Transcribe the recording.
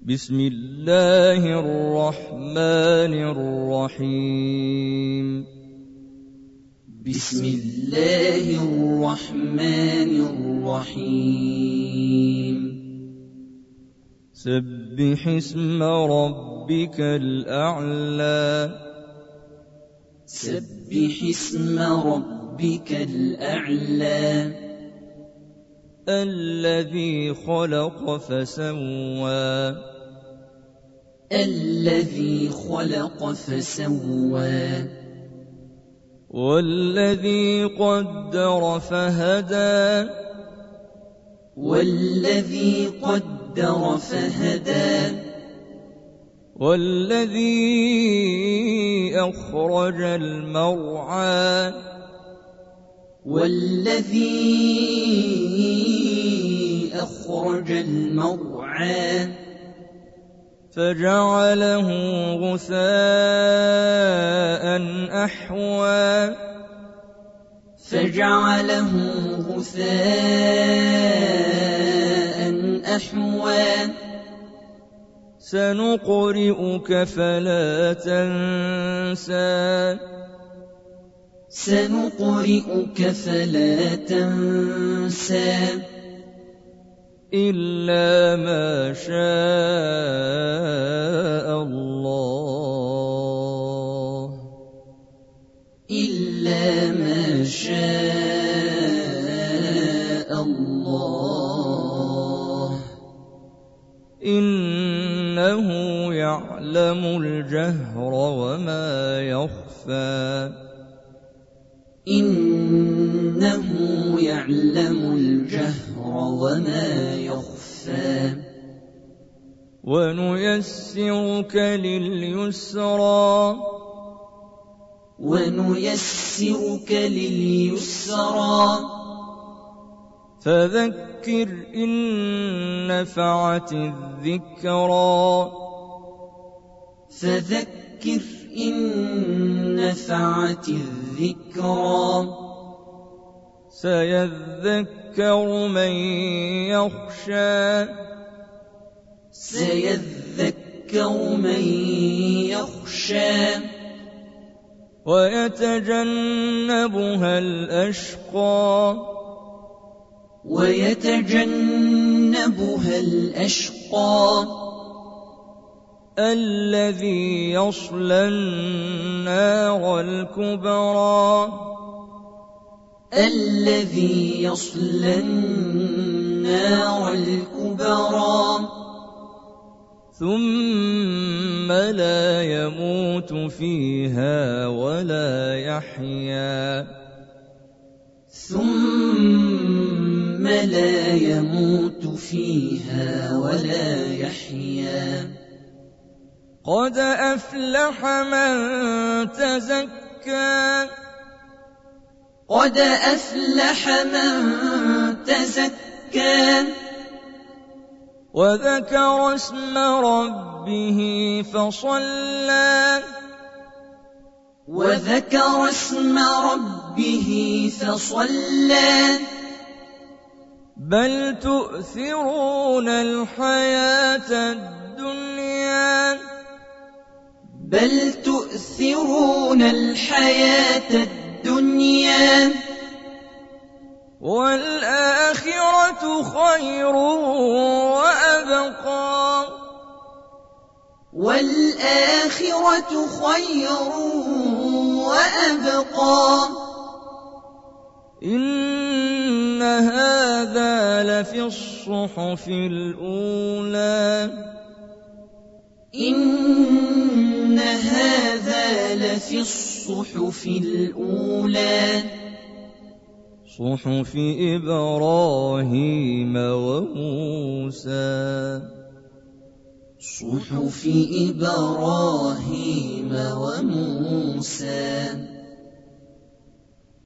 بسم الله الرحمن الرحيم بسم الله الرحمن الرحيم سبح اسم ربك الأعلى سبح اسم ربك الأعلى الذي خلق فسوى الذي خلق فسوى والذي قدر فهدى والذي قدر فهدى والذي أخرج المرعى والذي أخرج المرعى فجعله غثاء أحوى فجعله غثاء أحوى سنقرئك فلا تنسى سنقرئك فلا تنسى إلا ما شاء الله إلا ما شاء الله إنه يعلم الجهر وما يخفى إنه يعلم الجهر وما يخفى ونيسرك لليسرى ونيسرك لليسرى فذكر إن نفعت الذكرى فذكر إن نفعت الذكرى سيذكر من يخشى سيذكر من يخشى ويتجنبها الأشقى ويتجنبها الأشقى الذي يصلى النار الكبرى الذي يصلى النار الكبرى ثم لا يموت فيها ولا يحيا ثم لا يموت فيها ولا يحيا قد أفلح من تزكى قد أفلح من تزكى وذكر اسم ربه فصلى وذكر اسم ربه فصلى بل تؤثرون الحياة الدنيا بل تؤثرون الحياة الدنيا والآخرة خير وأبقى والآخرة خير وأبقى إن هذا لفي الصحف الأولى إن هذا لفي الصحف الأولى صحف إبراهيم وموسى صحف إبراهيم وموسى